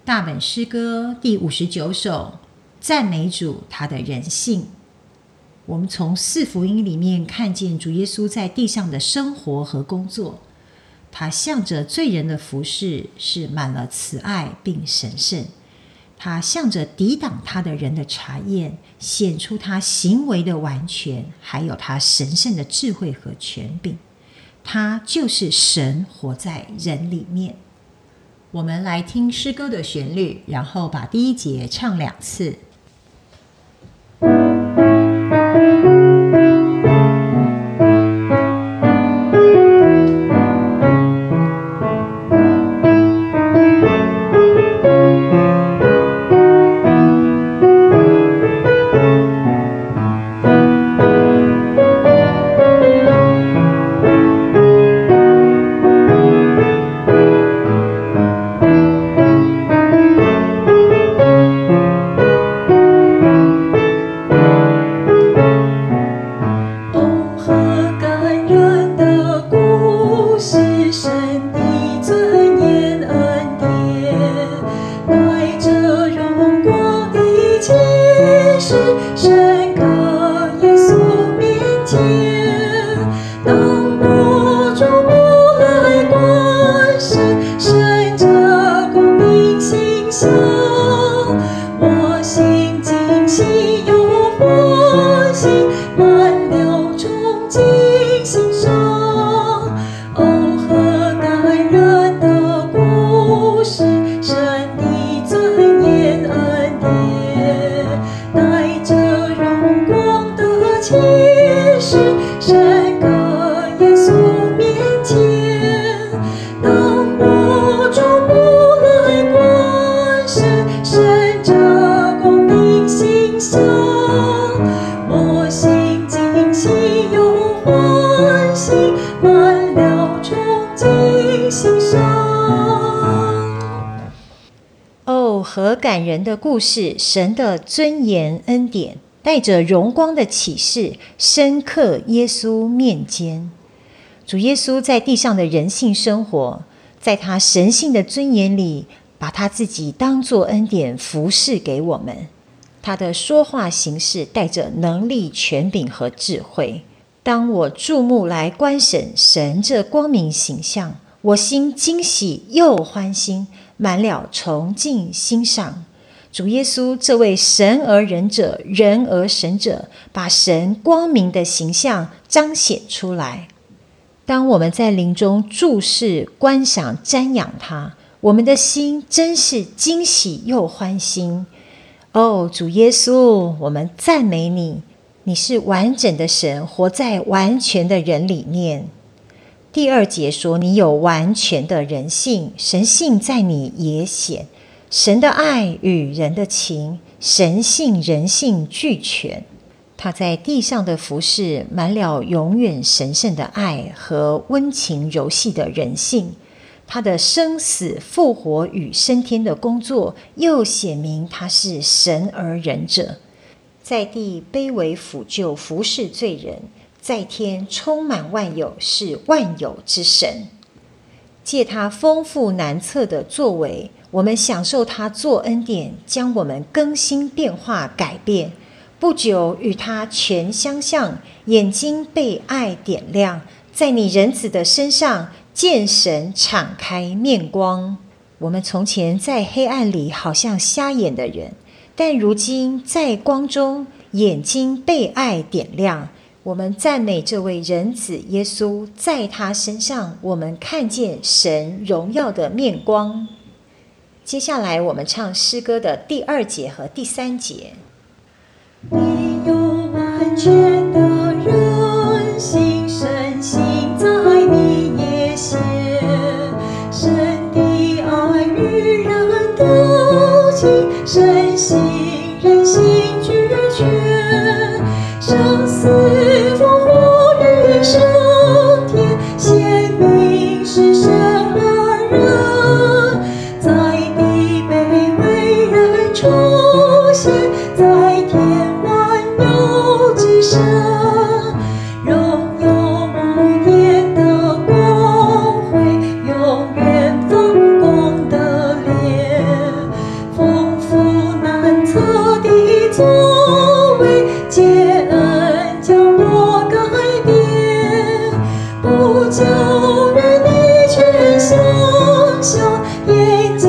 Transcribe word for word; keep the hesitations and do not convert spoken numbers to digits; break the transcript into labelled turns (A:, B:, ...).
A: 大本诗歌第五十九首，赞美主他的人性。我们从四福音里面看见主耶稣在地上的生活和工作，他向着罪人的服事是满了慈爱并神圣，他向着抵挡他的人的查验，显出他行为的完全，还有他神圣的智慧和权柄。他就是神活在人里面。我们来听诗歌的旋律，然后把第一节唱两次。何感人的故事，神的尊严恩典，带着荣光的启示，深刻耶稣面间。主耶稣在地上的人性生活，在他神性的尊严里，把他自己当作恩典服侍给我们。他的说话行事带着能力、权柄和智慧。当我注目来观审神这光明形象，我心惊喜又欢欣，满了崇敬欣赏。主耶稣这位神而人者，人而神者，把神光明的形象彰显出来。当我们在灵中注视、观赏、瞻仰他，我们的心真是惊喜又欢欣。哦，主耶稣，我们赞美你，你是完整的神，活在完全的人里面。第二节说，你有完全的人性，神性在你也显，神的爱与人的情，神性人性俱全。他在地上的服事，满了永远神圣的爱和温情柔细的人性。他的生死复活与升天的工作，又显明他是神而人者，在地卑微俯就服侍罪人，在天充满万有，是万有之神。借他丰富难测的作为，我们享受他作恩典，将我们更新变化改变。不久与他全相像，眼睛被爱点亮，在你人子的身上见神敞开面光。我们从前在黑暗里好像瞎眼的人，但如今在光中眼睛被爱点亮。我们赞美这位人子耶稣，在他身上我们看见神荣耀的面光。接下来我们唱诗歌的第二节和第三节。
B: 你有完全的人性，神性在你也显，神的爱与人的情，神性人性俱全，生死复活与升天，显明是神而人，在地卑微人出现，在天万有之神，荣耀无边的光辉，永远放光的脸， 眼睛。